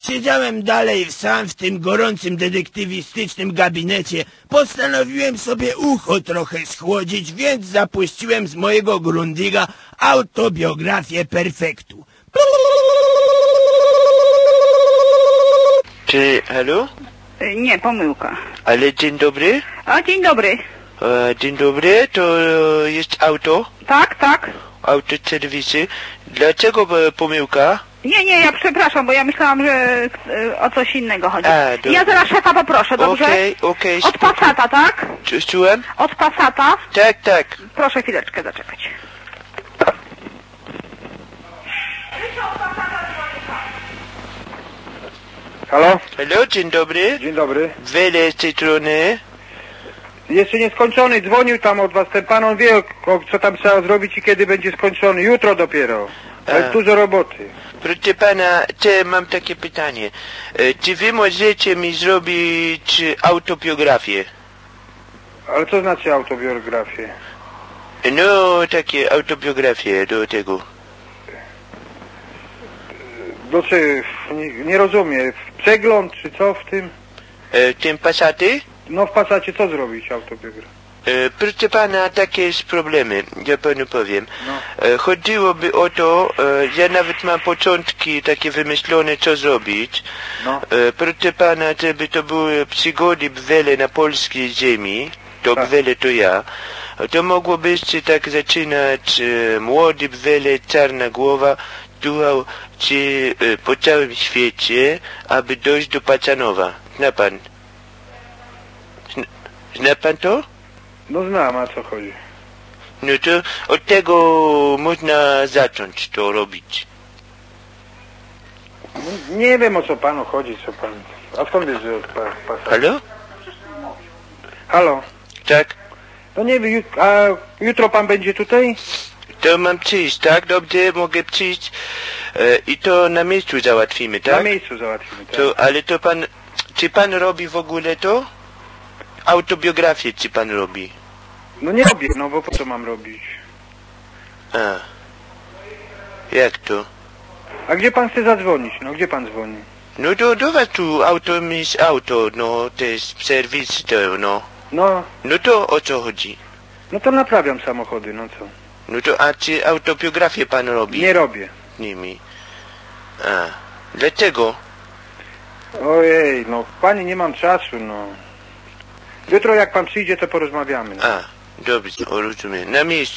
siedziałem dalej sam w tym gorącym detektywistycznym gabinecie, postanowiłem sobie ucho trochę schłodzić, więc zapuściłem z mojego Grundiga autobiografię perfektu. Czy, halo? Nie, pomyłka. Ale dzień dobry? A, dzień dobry. Dzień dobry, to jest auto? Tak, tak. Autoserwisy. Dlaczego pomyłka? Nie, ja przepraszam, bo ja myślałam, że o coś innego chodzi. Dobra. Ja zaraz szefa poproszę, dobrze? Okej. Od Passata, tak? Słucham? Od Passata? Tak. Proszę chwileczkę zaczekać. Halo? Halo, dzień dobry. Dzień dobry. Wele z tej strony. Jeszcze nie skończony, dzwonił tam od was, ten pan, on wie, co tam trzeba zrobić i kiedy będzie skończony. Jutro dopiero. Jest dużo roboty. Proszę pana, mam takie pytanie. Czy wy możecie mi zrobić autobiografię? Ale co znaczy autobiografię? No, takie autobiografię do tego. Znaczy, nie rozumiem. Przegląd czy co w tym? Tym Passaty? No w Passacie co zrobić autobiografię? Proszę pana, takie jest problemy, ja panu powiem. No. Chodziłoby o to, ja nawet mam początki takie wymyślone, co zrobić. No. Proszę pana, żeby to były przygody Bwele na polskiej ziemi, to Tak. Bwele to ja, to mogłoby się tak zaczynać, młody Bwele, czarna głowa, tułał się po całym świecie, aby dojść do Pacanowa. Zna pan? Zna pan to? No znam, a co chodzi? No to od tego można zacząć to robić. No, nie wiem o co panu chodzi, co pan... A skąd wiesz, że od Passata? Halo? Halo? Tak? No nie wiem, a jutro pan będzie tutaj? To mam przyjść, tak? Dobrze, mogę przyjść i to na miejscu załatwimy, tak? Na miejscu załatwimy, tak? To, ale to pan... Czy pan robi w ogóle to? Autobiografię czy pan robi? No nie robię, no bo po co mam robić? A. Jak to? A gdzie pan chce zadzwonić? No gdzie pan dzwoni? No do was tu auto, no to jest serwis to, no. No, No to o co chodzi? no to naprawiam samochody, no co? No to a czy autobiografię pan robi? Nie robię. Nimi. A. Dlaczego? Ojej, no panie, nie mam czasu, no. Jutro jak pan przyjdzie, to porozmawiamy. No. A. Dobrze, rozumiem. Na miejscu.